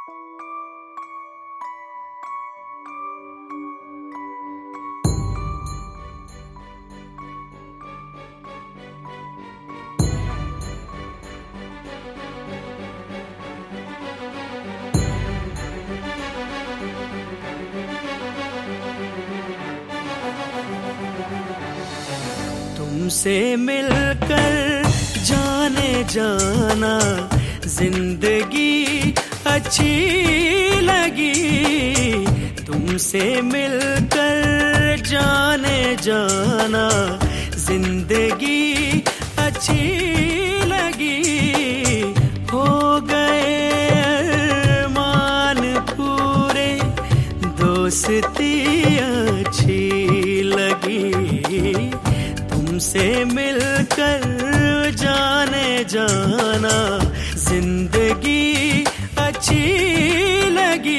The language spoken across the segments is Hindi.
तुमसे मिलकर जाने जाना जिंदगी अच्छी लगी। तुमसे मिलकर जाने जाना जिंदगी अच्छी लगी। हो गए अरमान पूरे, दोस्ती अच्छी लगी। तुमसे मिलकर जाने जाना जिंदगी अच्छी लगी।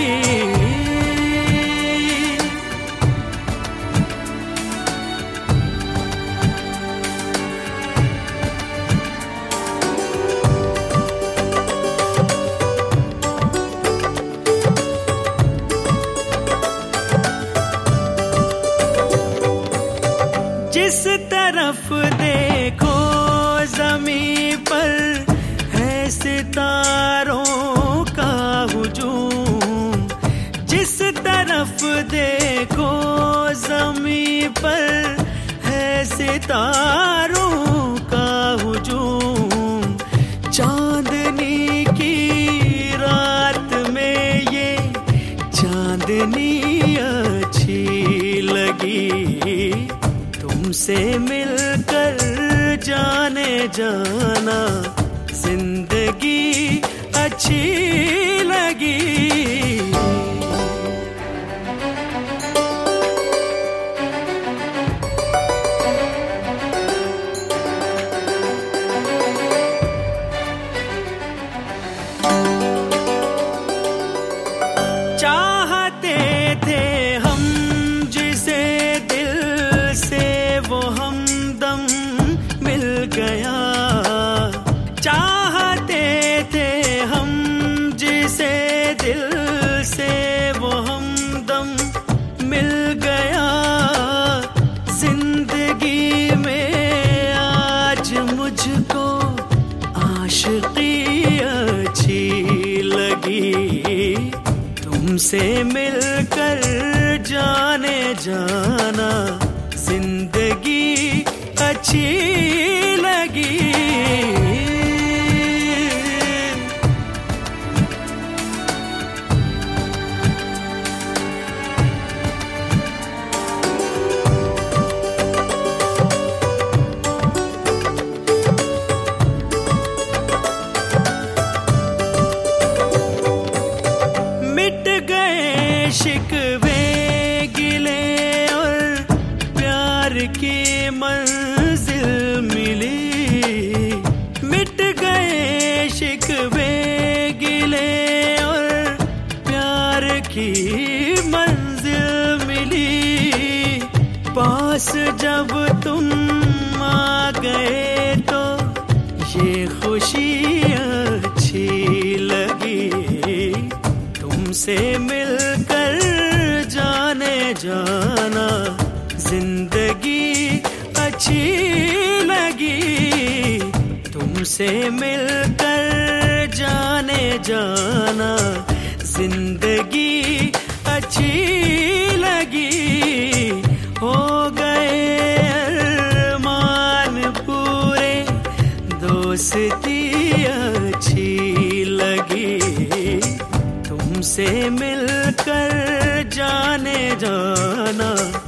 जिस तरफ देखो ज़मीं पर है सितारों का हुजूम। जिस तरफ देखो ज़मीं पर है सितारों का हुजूम। चांदनी की रात में ये चांदनी अच्छी लगी। तुमसे मिलकर जाने जाना जिंदगी अच्छी लगी। चाहते थे हम जिसे दिल से वो हमदम मिल गया। चाहते थे हम जिसे दिल से वो हमदम मिल गया। जिंदगी में आज मुझको आशिकी अच्छी लगी। तुमसे मिलकर जाने जाना जिंदगी अच्छी लगी। मिट गए शिकवे गिले और प्यार की मंजिल मिली। मिट गए शिकवे गिले और प्यार की मंजिल मिली। पास जब तुम आ गए तो ये खुशी अच्छी लगी। तुमसे मिलकर जाने जाना जिंदगी अच्छी लगी। तुमसे मिलकर जाने जाना जिंदगी अच्छी लगी। हो गए अरमान पूरे, दोस्ती अच्छी लगी। तुमसे मिलकर जाने जाना